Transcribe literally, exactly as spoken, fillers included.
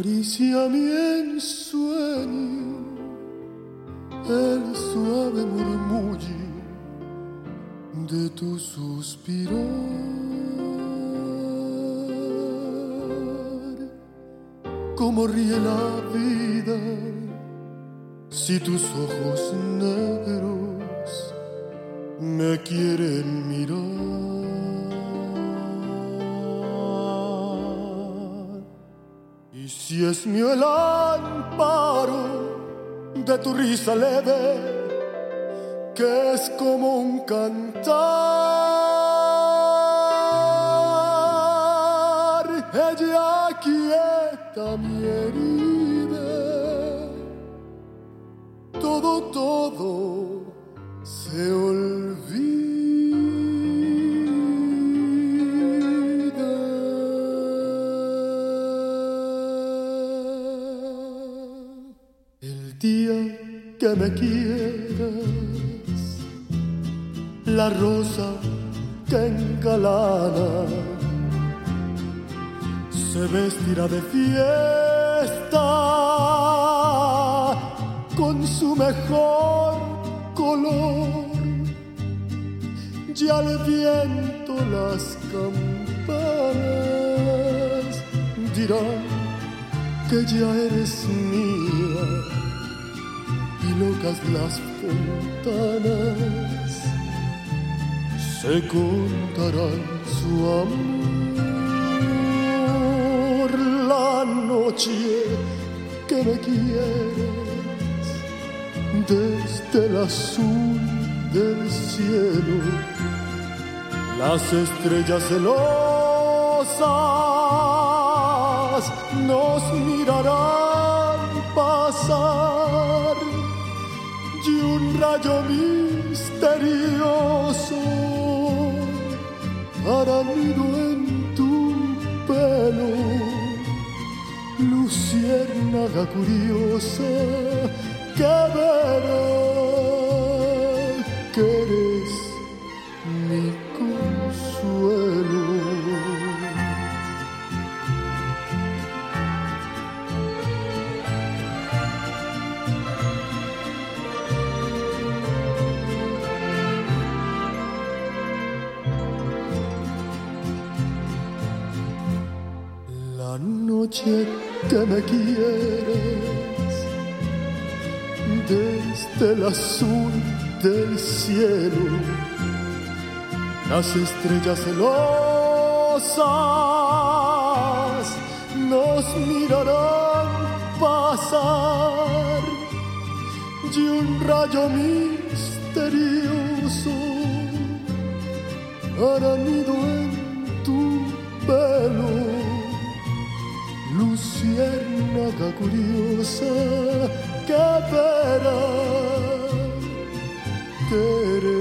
acaricia mi ensueño, el suave murmullo de tu suspiro. Cómo ríe la vida si tus ojos negros me quieren mirar. Y si es mío el amparo de tu risa leve, que es como un cantar, ella quieta mi herida, todo, todo se olvida. El día que me quieras, la rosa que engalana se vestirá de fiesta con su mejor color. Ya al viento las campanas dirán que ya eres mía, y locas las fontanas se contarán su amor. La noche que me quieres, desde el azul del cielo, las estrellas celosas nos mirarán pasar, y un rayo misterioso hará nido en tu pelo, luciérnaga curiosa que verá que eres mi consuelo. La noche que me quieres, desde el azul del cielo, las estrellas celosas nos mirarán pasar, y un rayo misterioso hará nido en tu pelo, luciérnaga curiosa que verá que eres